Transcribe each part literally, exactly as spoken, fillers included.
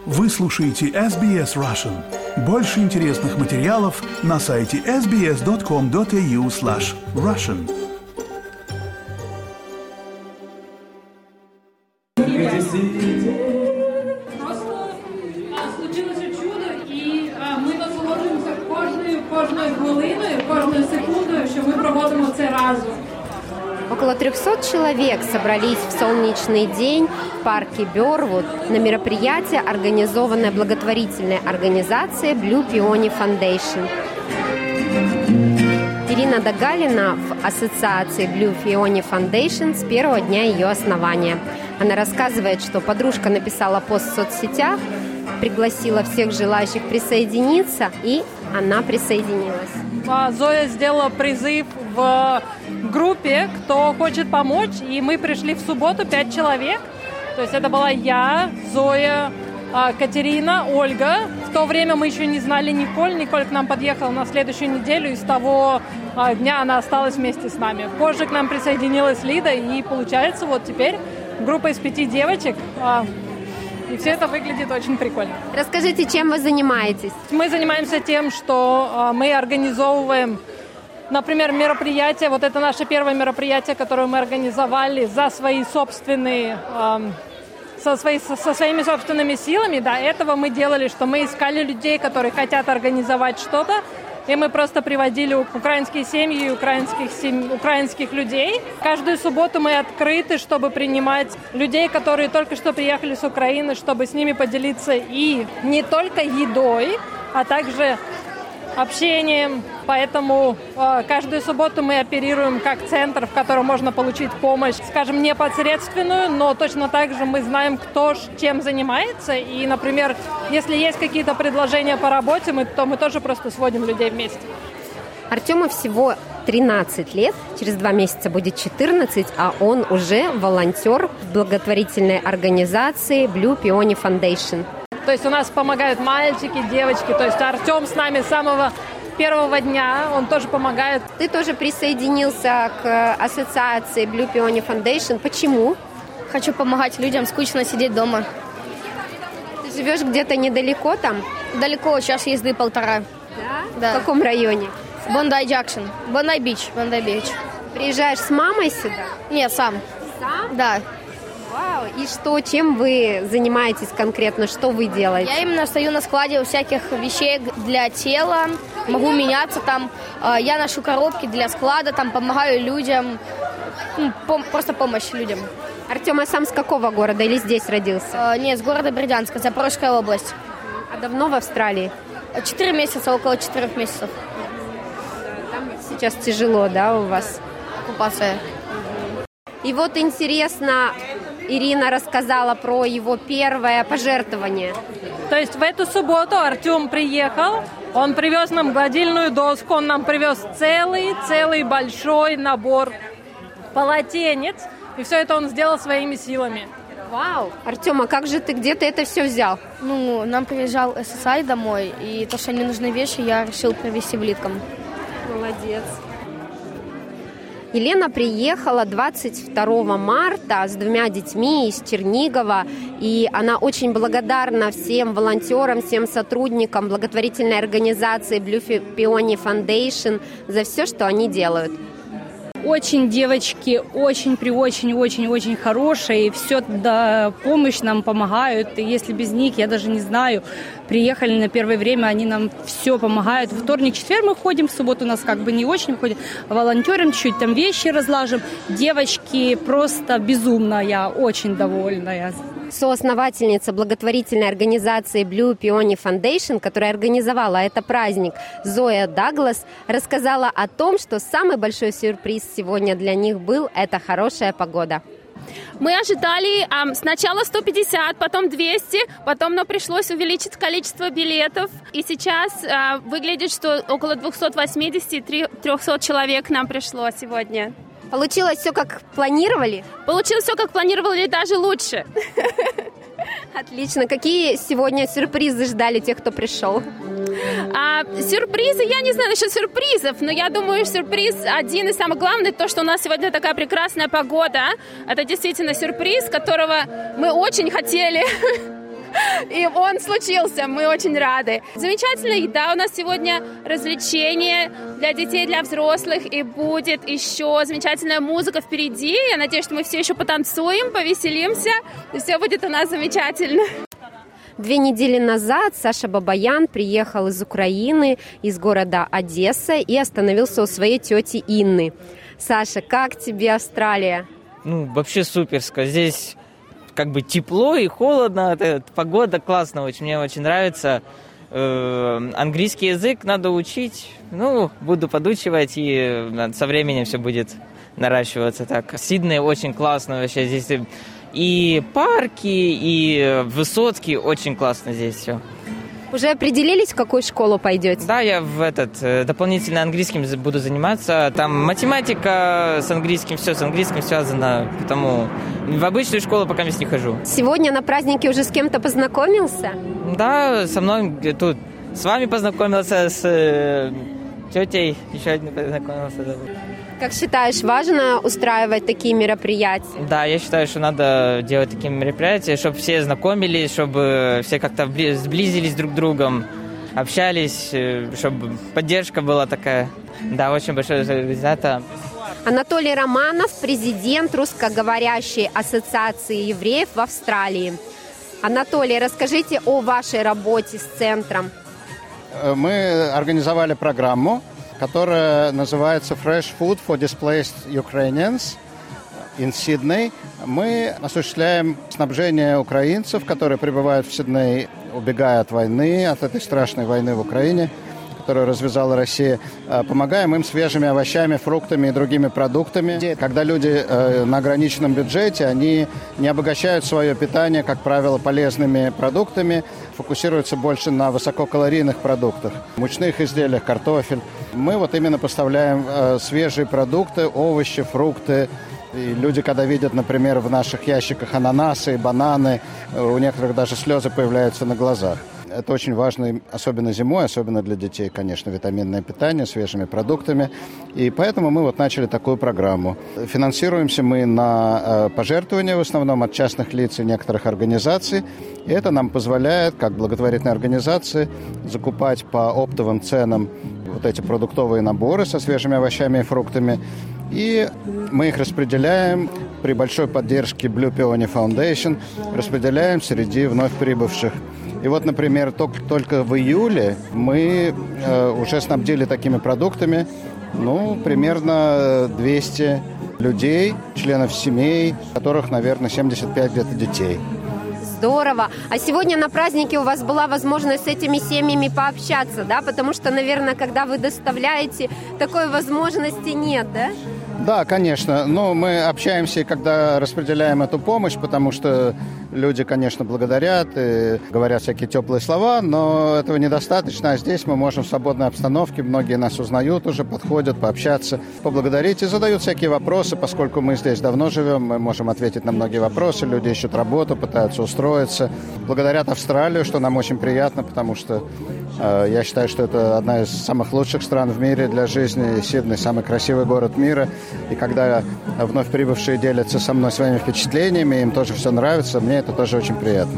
Вы слушаете эс би эс Russian. Больше интересных материалов на сайте эс би эс точка ком точка эй ю слэш Russian. Просто случилося чудо, і ми насолоджуємося кожною, кожною хвилиною, кожною секундою, що ми проводимо це разом. Около трехсот человек собрались в солнечный день в парке Бёрвуд на мероприятие, организованное благотворительной организацией Blue Peony Foundation. Ирина Догалина в ассоциации Blue Peony Foundation с первого дня ее основания. Она рассказывает, что подружка написала пост в соцсетях, пригласила всех желающих присоединиться, и она присоединилась. Зоя сделала призыв в группе, кто хочет помочь, и мы пришли в субботу, пять человек. То есть это была я, Зоя, Катерина, Ольга. В то время мы еще не знали Николь. Николь к нам подъехала на следующую неделю, и с того дня она осталась вместе с нами. Позже к нам присоединилась Лида, и получается вот теперь группа из пяти девочек. И все это выглядит очень прикольно. Расскажите, чем вы занимаетесь? Мы занимаемся тем, что мы организовываем, например, мероприятия. Вот это наше первое мероприятие, которое мы организовали за свои собственные, со, свои, со своими собственными силами. До этого мы делали, что мы искали людей, которые хотят организовать что-то. И мы просто приводили украинские семьи и украинских, семь... украинских людей. Каждую субботу мы открыты, чтобы принимать людей, которые только что приехали с Украины, чтобы с ними поделиться и не только едой, а также общением. Поэтому э, каждую субботу мы оперируем как центр, в котором можно получить помощь, скажем, непосредственную, но точно так же мы знаем, кто чем занимается. И, например, если есть какие-то предложения по работе, мы, то мы тоже просто сводим людей вместе. Артему всего тринадцать лет, через два месяца будет четырнадцать, а он уже волонтер в благотворительной организации Blue Peony Foundation. То есть у нас помогают мальчики, девочки, то есть Артем с нами с самого первого дня, он тоже помогает. Ты тоже присоединился к ассоциации Blue Peony Foundation. Почему? Хочу помогать людям, скучно сидеть дома. Ты живешь где-то недалеко там? Далеко, час езды полтора. Да? Да. В каком районе? Бондай Джексон. Бондай Бич. Бондай Бич. Приезжаешь с мамой сюда? Нет, сам. Сам? Да. Вау. И что, чем вы занимаетесь конкретно? Что вы делаете? Я именно стою на складе всяких вещей для тела. Могу меняться там. Я ношу коробки для склада, там помогаю людям. Просто помощь людям. Артем, а сам с какого города или здесь родился? Нет, с города Бердянска, Запорожская область. А давно в Австралии? Четыре месяца, около четырех месяцев. Там сейчас тяжело, да, у вас? Оккупация. И вот интересно, Ирина рассказала про его первое пожертвование. То есть в эту субботу Артем приехал, он привез нам гладильную доску, он нам привез целый, целый большой набор полотенец, и все это он сделал своими силами. Вау! Артем, а как же ты, где ты это все взял? Ну, нам приезжал эс эс ай домой, и то, что не нужны вещи, я решил привезти влиткам. Молодец. Елена приехала двадцать второго марта с двумя детьми из Чернигова, и она очень благодарна всем волонтерам, всем сотрудникам благотворительной организации Blue Peony Foundation за все, что они делают. Очень девочки, очень при очень очень очень хорошие, все да, помощь нам помогают. И если без них, я даже не знаю, приехали на первое время, они нам все помогают. В вторник, четверг мы ходим, в субботу у нас как бы не очень ходим, волонтерим чуть там вещи разлажим. Девочки просто безумно, я очень довольна. Соосновательница благотворительной организации Blue Peony Foundation, которая организовала этот праздник, Зоя Даглас, рассказала о том, что самый большой сюрприз сегодня для них был – это хорошая погода. Мы ожидали а, сначала сто пятьдесят, потом двести, потом нам пришлось увеличить количество билетов. И сейчас а, выглядит, что около двести восемьдесят - триста человек нам пришло сегодня. Получилось все, как планировали? Получилось все, как планировали, даже лучше. Отлично. Какие сегодня сюрпризы ждали тех, кто пришел? А, сюрпризы, я не знаю насчет сюрпризов, но я думаю, сюрприз один и самый главный, то, что у нас сегодня такая прекрасная погода. Это действительно сюрприз, которого мы очень хотели. И он случился, мы очень рады. Замечательная еда у нас сегодня, развлечения для детей, для взрослых. И будет еще замечательная музыка впереди. Я надеюсь, что мы все еще потанцуем, повеселимся. И все будет у нас замечательно. Две недели назад Саша Бабаян приехал из Украины, из города Одесса, и остановился у своей тети Инны. Саша, как тебе Австралия? Ну, вообще суперско. Здесь как бы тепло и холодно. Это, погода классная очень. Мне очень нравится. Э, английский язык надо учить. Ну, буду подучивать, и со временем все будет наращиваться. Так, Сидней очень классно вообще. Здесь и парки, и высотки. Очень классно здесь все. Уже определились, в какую школу пойдете? Да, я в этот дополнительно английским буду заниматься. Там математика с английским, все с английским связано, потому в обычную школу пока не хожу. Сегодня на празднике уже с кем-то познакомился? Да, со мной тут с вами познакомился, с э, тетей еще одной познакомился. Как считаешь, важно устраивать такие мероприятия? Да, я считаю, что надо делать такие мероприятия, чтобы все знакомились, чтобы все как-то сблизились друг с другом, общались, чтобы поддержка была такая. Да, очень большое результат. Анатолий Романов, президент русскоговорящей ассоциации евреев в Австралии. Анатолий, расскажите о вашей работе с центром. Мы организовали программу, которая называется Fresh Food for Displaced Ukrainians in Sydney. Мы осуществляем снабжение украинцев, которые прибывают в Сидней, убегая от войны, от этой страшной войны в Украине, которую развязала Россия. Помогаем им свежими овощами, фруктами и другими продуктами. Когда люди на ограниченном бюджете, они не обогащают свое питание, как правило, полезными продуктами, фокусируются больше на высококалорийных продуктах, мучных изделиях, картофель. Мы вот именно поставляем свежие продукты, овощи, фрукты. И люди, когда видят, например, в наших ящиках ананасы, бананы, у некоторых даже слезы появляются на глазах. Это очень важно, особенно зимой, особенно для детей, конечно, витаминное питание свежими продуктами. И поэтому мы вот начали такую программу. Финансируемся мы на пожертвования в основном от частных лиц и некоторых организаций. И это нам позволяет, как благотворительной организации, закупать по оптовым ценам вот эти продуктовые наборы со свежими овощами и фруктами. И мы их распределяем при большой поддержке Blue Peony Foundation, распределяем среди вновь прибывших. И вот, например, только, только в июле мы э, уже снабдили такими продуктами, ну, примерно двести людей, членов семей, которых, наверное, семьдесят пять где-то детей. Здорово. А сегодня на празднике у вас была возможность с этими семьями пообщаться, да? Потому что, наверное, когда вы доставляете, такой возможности нет, да? Да, конечно. Но мы общаемся, когда распределяем эту помощь, потому что люди, конечно, благодарят и говорят всякие теплые слова, но этого недостаточно. А здесь мы можем в свободной обстановке, многие нас узнают уже, подходят, пообщаться, поблагодарить и задают всякие вопросы, поскольку мы здесь давно живем, мы можем ответить на многие вопросы. Люди ищут работу, пытаются устроиться. Благодарят Австралию, что нам очень приятно, потому что э, я считаю, что это одна из самых лучших стран в мире для жизни. Сидней – самый красивый город мира. И когда вновь прибывшие делятся со мной своими впечатлениями, им тоже все нравится, мне это тоже очень приятно.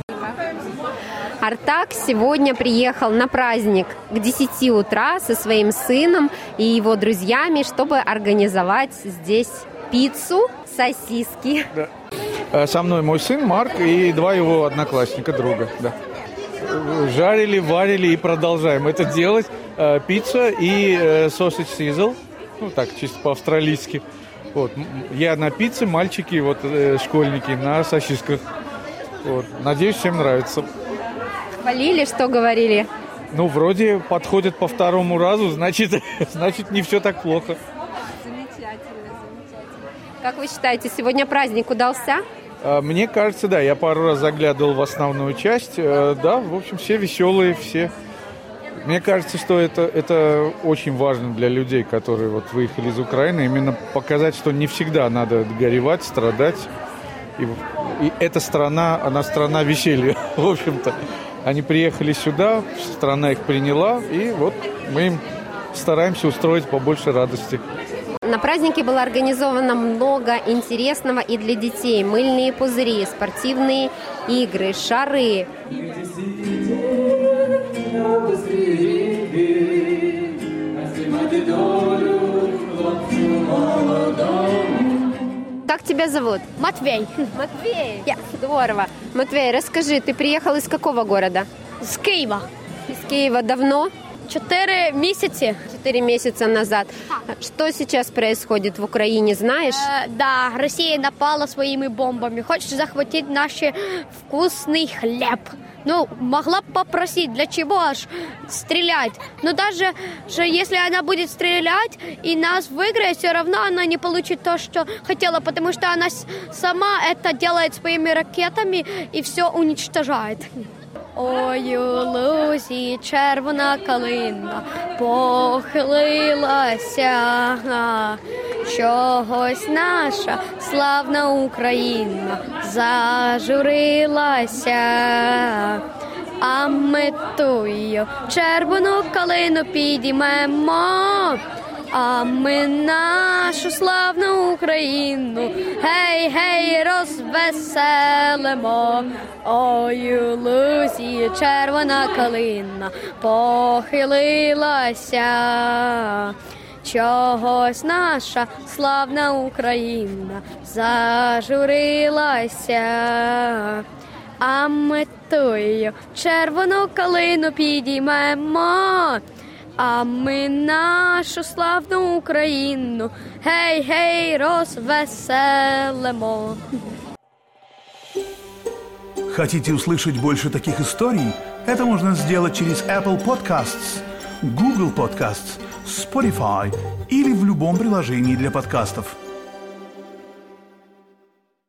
Артак сегодня приехал на праздник к десяти утра со своим сыном и его друзьями, чтобы организовать здесь пиццу, сосиски. Да. Со мной мой сын Марк и два его одноклассника, друга. Да. Жарили, варили и продолжаем это делать. Пицца и sausage sizzle. Ну, так, чисто по-австралийски. Вот. Я на пицце, мальчики, вот, э, школьники на сосисках. Вот. Надеюсь, всем нравится. Хвалили, что говорили? Ну, вроде подходят по второму разу, значит, значит, не все так плохо. Замечательно, замечательно. Как вы считаете, сегодня праздник удался? Мне кажется, да. Я пару раз заглядывал в основную часть. Да, в общем, все веселые, все... Мне кажется, что это, это очень важно для людей, которые вот выехали из Украины, именно показать, что не всегда надо горевать, страдать. И, и эта страна, она страна веселья, в общем-то. Они приехали сюда, страна их приняла, и вот мы им стараемся устроить побольше радости. На празднике было организовано много интересного и для детей. Мыльные пузыри, спортивные игры, шары. Как тебя зовут? Матвей. Матвей? Yeah. Здорово. Матвей, расскажи, ты приехал из какого города? С Киева. Из Киева давно? Четыре месяца. Четыре месяца назад. Что сейчас происходит в Украине, знаешь? Э, да, Россия напала своими бомбами. Хочет захватить наш вкусный хлеб. Ну, могла бы попросить, для чего аж стрелять. Но даже же, если она будет стрелять и нас выиграет, все равно она не получит то, что хотела, потому что она сама это делает своими ракетами и все уничтожает. Ой, у лузі червона калина похилилася, чогось наша славна Україна зажурилася, а ми тую червону калину підіймемо, а ми нашу славну Україну, гей, гей, розвеселимо. Ой, у лузі червона калина похилилася, чогось наша славна Україна зажурилася, а ми тую червону калину підіймемо, а ми нашу славну Україну, гей, гей, розвеселимо. Хотите услышать больше таких историй? Это можно сделать через Apple Podcasts, Google Podcasts, Spotify или в любом приложении для подкастов.